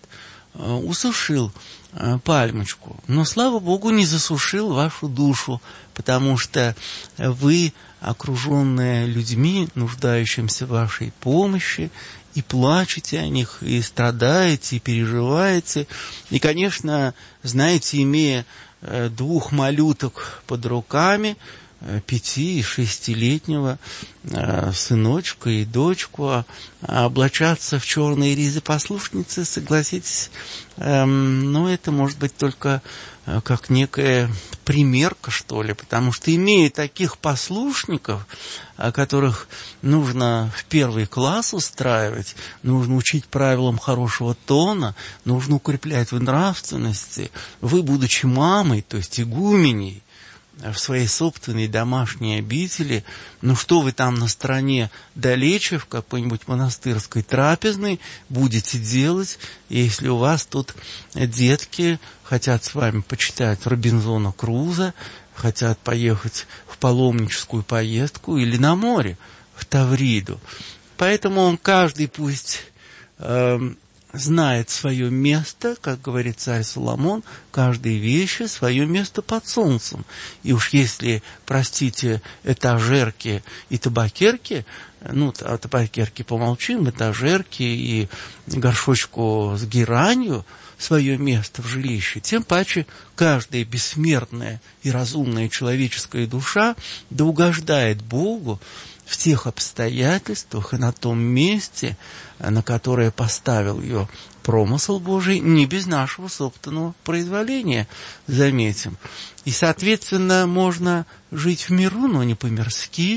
S4: усушил пальмочку, но, слава Богу, не засушил вашу душу, потому что вы, окруженные людьми, нуждающимися в вашей помощи, и плачете о них, и страдаете, и переживаете. И, конечно, знаете, имея двух малюток под руками, пяти- и шестилетнего э, сыночка и дочку, а, а облачаться в черные ризы послушницы, согласитесь, э, ну, это может быть только э, как некая примерка, что ли, потому что, имея таких послушников, о которых нужно в первый класс устраивать, нужно учить правилам хорошего тона, нужно укреплять в нравственности, вы, будучи мамой, то есть игуменей, в своей собственной домашней обители, ну что вы там на стороне далече, в какой-нибудь монастырской трапезной будете делать, если у вас тут детки хотят с вами почитать Робинзона Круза, хотят поехать в паломническую поездку или на море, в Тавриду. Поэтому он каждый пусть э, знает свое место, как говорит царь Соломон, каждой вещи свое место под солнцем. И уж если, простите, этажерки и табакерки, ну, о табакерке помолчим, этажерки и горшочку с геранью, свое место в жилище, тем паче каждая бессмертная и разумная человеческая душа да угождает Богу в тех обстоятельствах и на том месте, на которое поставил ее промысл Божий, не без нашего собственного произволения, заметим. И, соответственно, можно жить в миру, но не по-мирски,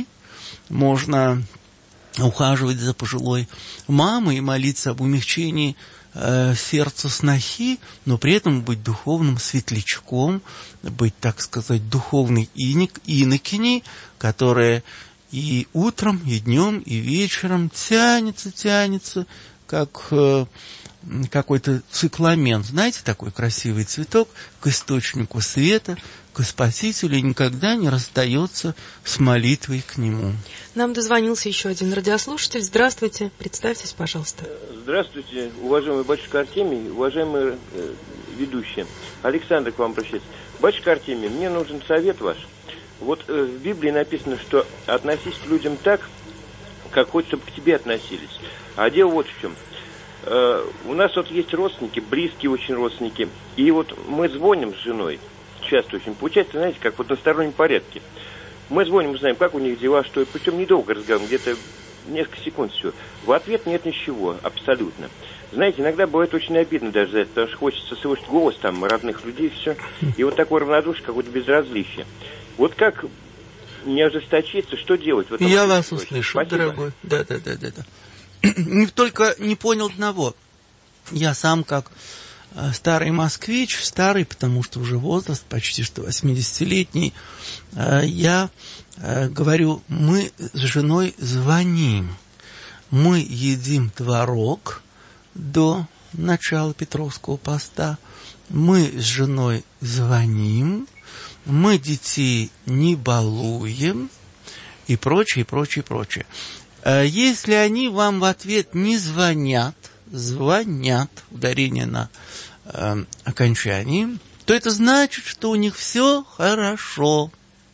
S4: можно ухаживать за пожилой мамой и молиться об умягчении э, сердца снохи, но при этом быть духовным светлячком, быть, так сказать, духовной иник, инокиней, которая и утром, и днем, и вечером тянется, тянется, как э, какой-то цикламен. Знаете, такой красивый цветок, к источнику света, к Спасителю, и никогда не расстается с молитвой к Нему.
S3: Нам дозвонился еще один радиослушатель. Здравствуйте, представьтесь, пожалуйста.
S11: Здравствуйте, уважаемый батюшка Артемий, уважаемые э, ведущие. Александр к вам обращается. Батюшка Артемий, мне нужен совет ваш. Вот э, в Библии написано, что относись к людям так, как хочешь, чтобы к тебе относились. А дело вот в чем. Э, у нас вот есть родственники, близкие очень родственники, и вот мы звоним с женой, часто очень получается, знаете, как в одностороннем порядке. Мы звоним, узнаем, как у них дела, что, причем недолго разговариваем, где-то несколько секунд всего. В ответ нет ничего, абсолютно. Знаете, иногда бывает очень обидно даже за это, потому что хочется слышать голос там родных людей, все. И вот такое равнодушие, какое-то безразличие. Вот как не ожесточиться, что делать в этом?
S4: Я вас услышал, дорогой. Да, да, да, да, да. Не только не понял одного. Я сам как э, старый москвич, старый, потому что уже возраст почти что восьмидесятилетний, э, я э, говорю, мы с женой звоним, мы едим творог до начала Петровского поста, мы с женой звоним, мы детей не балуем и прочее, прочее, прочее. Если они вам в ответ не звонят, звонят, ударение на э, окончании, то это значит, что у них все хорошо.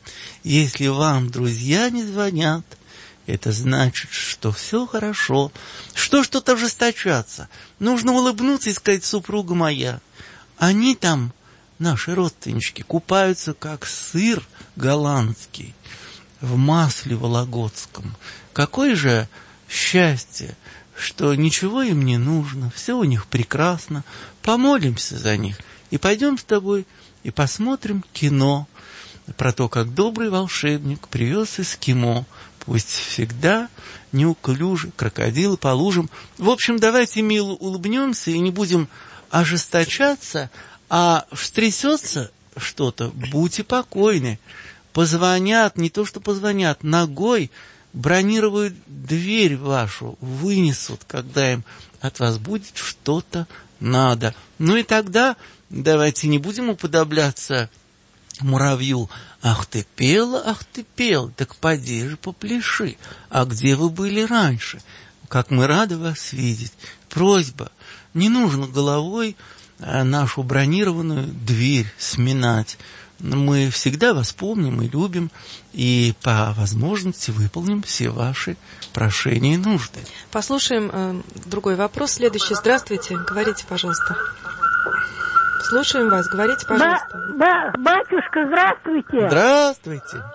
S4: Если вам друзья не звонят, это значит, что все хорошо. Что что-то ожесточаться? Нужно улыбнуться и сказать: супруга моя, они там, наши родственнички, купаются, как сыр голландский в масле вологодском. Какое же счастье, что ничего им не нужно, все у них прекрасно. Помолимся за них и пойдем с тобой и посмотрим кино про то, как добрый волшебник привез эскимо. Пусть всегда неуклюже, крокодилы по лужам. В общем, давайте мило улыбнемся и не будем ожесточаться, а встрясется что-то, будьте покойны. Позвонят, не то что позвонят, ногой бронируют дверь вашу, вынесут, когда им от вас будет что-то надо. Ну и тогда давайте не будем уподобляться муравью. Ах ты пела, ах ты пел, так поди же попляши. А где вы были раньше? Как мы рады вас видеть. Просьба, не нужно головой нашу бронированную дверь сминать. Мы всегда вас помним и любим, и по возможности выполним все ваши прошения и нужды.
S3: Послушаем э, другой вопрос. Следующий. Здравствуйте. Говорите, пожалуйста. Слушаем вас. Говорите, пожалуйста.
S12: Да, да, батюшка, здравствуйте.
S4: Здравствуйте.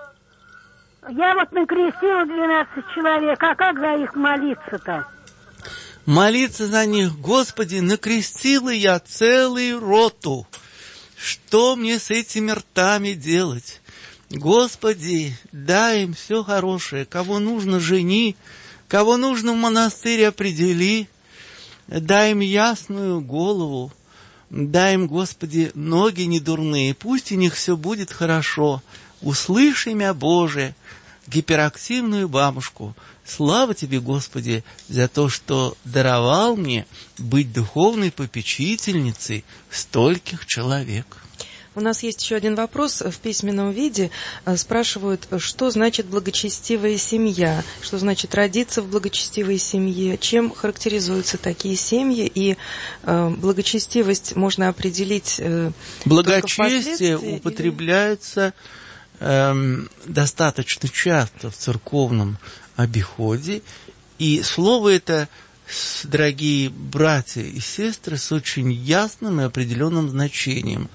S12: Я вот накрестила двенадцать человек, а как за их молиться-то?
S4: Молиться за них, Господи, накрестила я целую роту. Что мне с этими ртами делать? Господи, дай им все хорошее. Кого нужно, жени. Кого нужно, в монастырь определи. Дай им ясную голову. Дай им, Господи, ноги недурные. Пусть у них все будет хорошо. Услышь имя Божие, гиперактивную бабушку. Слава Тебе, Господи, за то, что даровал мне быть духовной попечительницей стольких человек.
S3: У нас есть еще один вопрос в письменном виде. Спрашивают, что значит благочестивая семья, что значит родиться в благочестивой семье, чем характеризуются такие семьи, и э, благочестивость можно определить э,
S4: благочестие употребляется э, достаточно часто в церковном обиходе, и слово это с, дорогие братья и сестры, с очень ясным и определенным значением.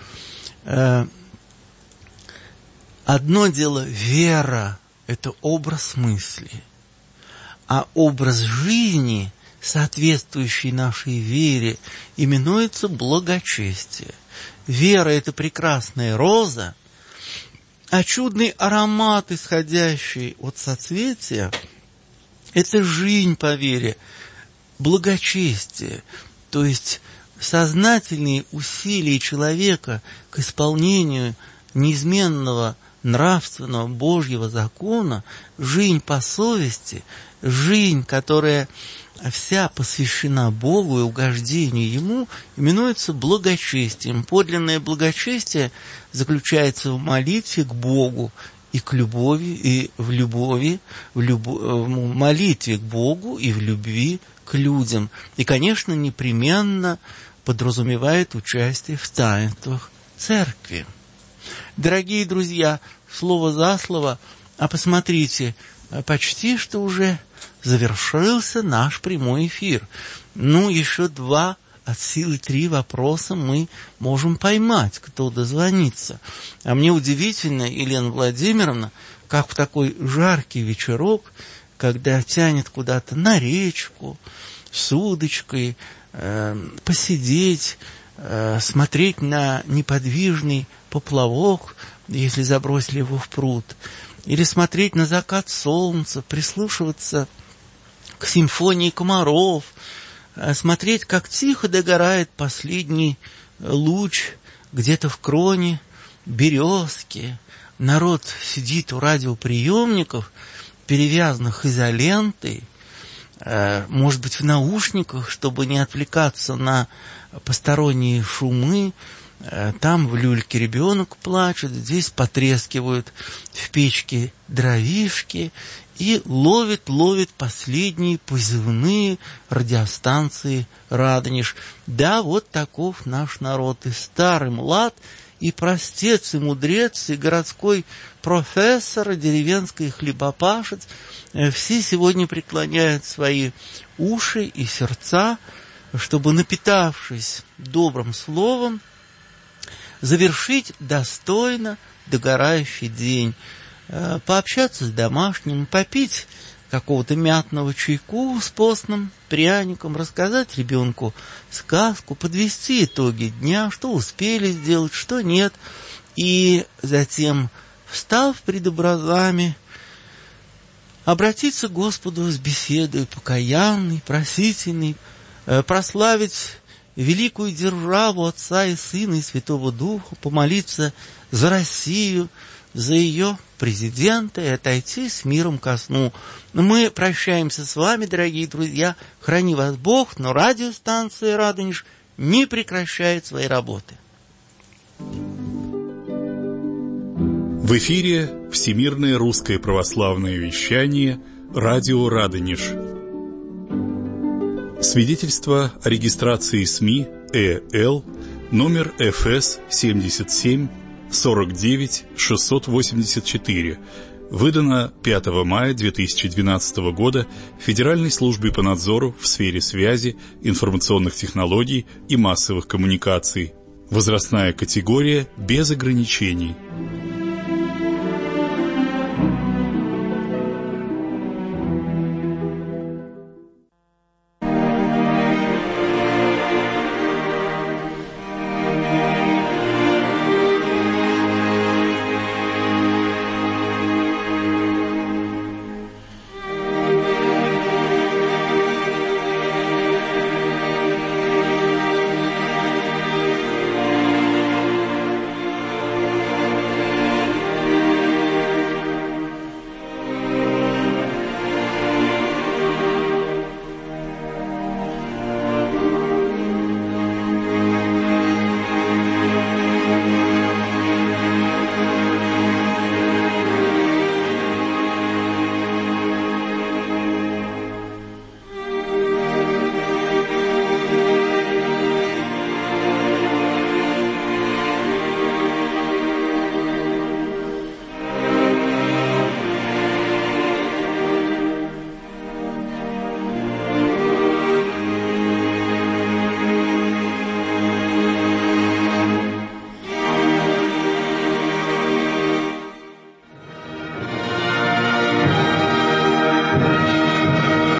S4: Одно дело вера, это образ мысли, а образ жизни, соответствующий нашей вере, именуется благочестие. Вера – это прекрасная роза, а чудный аромат, исходящий от соцветия, это жизнь по вере, благочестие, то есть сознательные усилия человека к исполнению неизменного нравственного Божьего закона, жизнь по совести, жизнь, которая вся посвящена Богу и угождению Ему, именуется благочестием. Подлинное благочестие заключается в молитве к Богу и к любови, и в любови, в, люб... в молитве к Богу и в любви к людям. И, конечно, непременно подразумевает участие в таинствах церкви. Дорогие друзья, слово за слово, а посмотрите, почти что уже завершился наш прямой эфир. Ну, еще два, от силы три вопроса мы можем поймать, кто дозвонится. А мне удивительно, Елена Владимировна, как в такой жаркий вечерок, когда тянет куда-то на речку, с удочкой, э, посидеть, э, смотреть на неподвижный поплавок, если забросили его в пруд, или смотреть на закат солнца, прислушиваться к симфонии комаров, смотреть, как тихо догорает последний луч где-то в кроне березки. Народ сидит у радиоприемников, перевязанных изолентой, может быть, в наушниках, чтобы не отвлекаться на посторонние шумы. Там в люльке ребенок плачет, здесь потрескивают в печке дровишки, и ловит, ловит последние позывные радиостанции «Радонеж». Да, вот таков наш народ, и старый млад, и простец, и мудрец, и городской профессор, и деревенский хлебопашец. Все сегодня преклоняют свои уши и сердца, чтобы, напитавшись добрым словом, завершить достойно догорающий день, пообщаться с домашним, попить какого-то мятного чайку с постным пряником, рассказать ребенку сказку, подвести итоги дня, что успели сделать, что нет, и затем, встав пред образами, обратиться к Господу с беседой покаянной, просительной, прославить великую державу Отца и Сына и Святого Духа, помолиться за Россию, за ее президента и отойти с миром ко сну. Мы прощаемся с вами, дорогие друзья. Храни вас Бог, но радиостанция «Радонеж» не прекращает своей работы.
S2: В эфире Всемирное русское православное вещание «Радио Радонеж». Свидетельство о регистрации СМИ ЭЛ номер эф эс семьдесят семь сорок девять шестьсот восемьдесят четыре, выдано пятого мая две тысячи двенадцатого года Федеральной службой по надзору в сфере связи, информационных технологий и массовых коммуникаций. Возрастная категория без ограничений.